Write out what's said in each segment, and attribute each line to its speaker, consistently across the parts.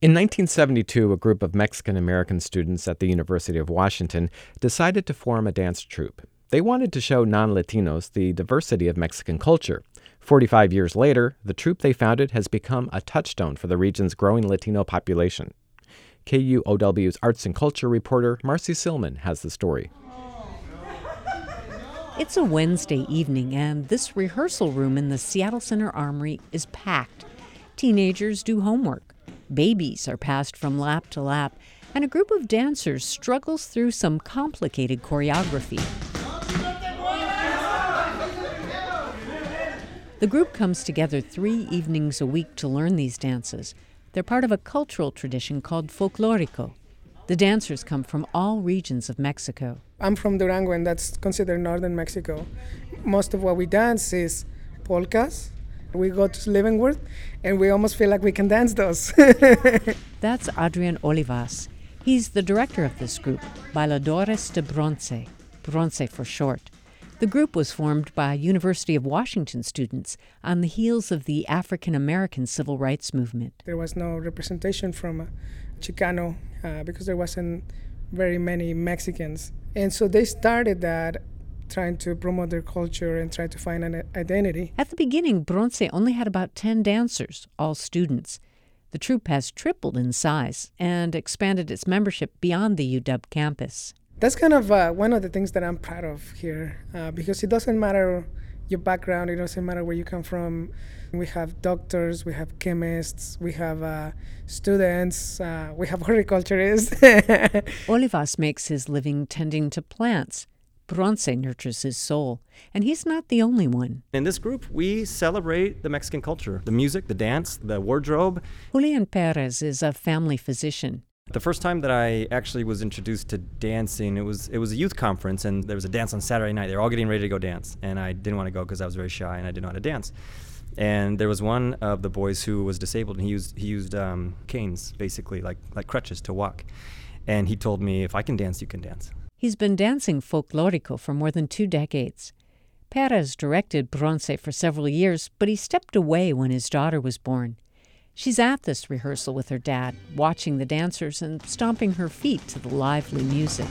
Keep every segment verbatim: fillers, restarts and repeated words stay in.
Speaker 1: In nineteen seventy-two, a group of Mexican-American students at the University of Washington decided to form a dance troupe. They wanted to show non-Latinos the diversity of Mexican culture. Forty-five years later, the troupe they founded has become a touchstone for the region's growing Latino population. K U O W's arts and culture reporter Marcy Silman has the story.
Speaker 2: It's a Wednesday evening, and this rehearsal room in the Seattle Center Armory is packed. Teenagers do homework. Babies are passed from lap to lap, and a group of dancers struggles through some complicated choreography. The group comes together three evenings a week to learn these dances. They're part of a cultural tradition called folklorico. The dancers come from all regions of Mexico.
Speaker 3: I'm from Durango, and that's considered northern Mexico. Most of what we dance is polkas. We go to Leavenworth, and we almost feel like we can dance those.
Speaker 2: That's Adrian Olivas. He's the director of this group, Bailadores de Bronce, Bronce for short. The group was formed by University of Washington students on the heels of the African-American civil rights movement.
Speaker 3: There was no representation from uh, Chicano uh, because there wasn't very many Mexicans. And so they started that, trying to promote their culture and try to find an identity.
Speaker 2: At the beginning, Bronce only had about ten dancers, all students. The troupe has tripled in size and expanded its membership beyond the U W campus.
Speaker 3: That's kind of uh, one of the things that I'm proud of here, uh, because it doesn't matter your background, it doesn't matter where you come from. We have doctors, we have chemists, we have uh, students, uh, we have horticulturists.
Speaker 2: Olivas makes his living tending to plants. Bronce nurtures his soul, and he's not the only one.
Speaker 4: In this group, we celebrate the Mexican culture, the music, the dance, the wardrobe.
Speaker 2: Julian Perez is a family physician.
Speaker 4: The first time that I actually was introduced to dancing, it was it was a youth conference, and there was a dance on Saturday night. They were all getting ready to go dance, and I didn't want to go because I was very shy and I didn't know how to dance. And there was one of the boys who was disabled, and he used he used um, canes, basically, like like crutches to walk. And he told me, if I can dance, you can dance.
Speaker 2: He's been dancing folklorico for more than two decades. Perez directed Bronce for several years, but he stepped away when his daughter was born. She's at this rehearsal with her dad, watching the dancers and stomping her feet to the lively music.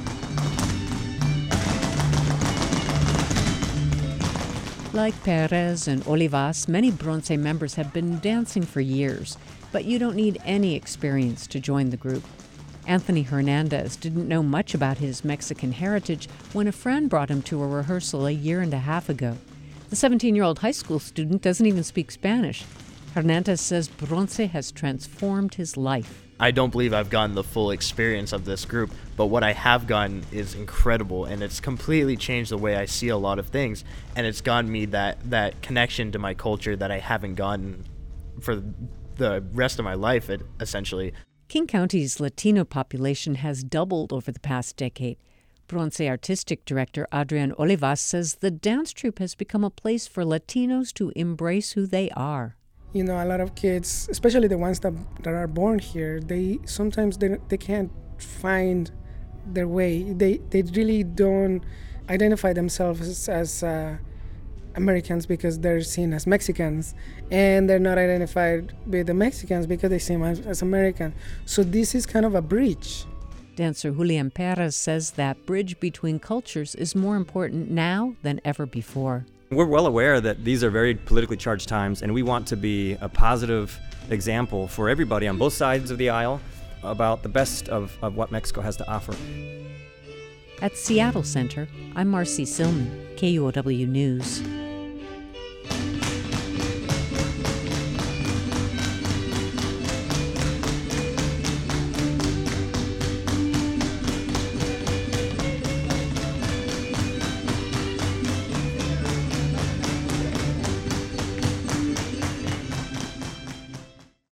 Speaker 2: Like Perez and Olivas, many Bronce members have been dancing for years, but you don't need any experience to join the group. Anthony Hernandez didn't know much about his Mexican heritage when a friend brought him to a rehearsal a year and a half ago. The seventeen-year-old high school student doesn't even speak Spanish. Hernandez says Bronce has transformed his life.
Speaker 5: I don't believe I've gotten the full experience of this group, but what I have gotten is incredible, and it's completely changed the way I see a lot of things, and it's gotten me that, that connection to my culture that I haven't gotten for the rest of my life, it, essentially.
Speaker 2: King County's Latino population has doubled over the past decade. Bronce artistic director Adrian Olivas says the dance troupe has become a place for Latinos to embrace who they are.
Speaker 3: You know, a lot of kids, especially the ones that, that are born here, they sometimes they, they can't find their way. They they really don't identify themselves as, as uh, Americans because they're seen as Mexicans, and they're not identified with the Mexicans because they see them as, as American. So this is kind of a bridge.
Speaker 2: Dancer Julian Perez says that bridge between cultures is more important now than ever before.
Speaker 4: We're well aware that these are very politically charged times, and we want to be a positive example for everybody on both sides of the aisle about the best of, of what Mexico has to offer.
Speaker 2: At Seattle Center, I'm Marcy Silman, K U O W News.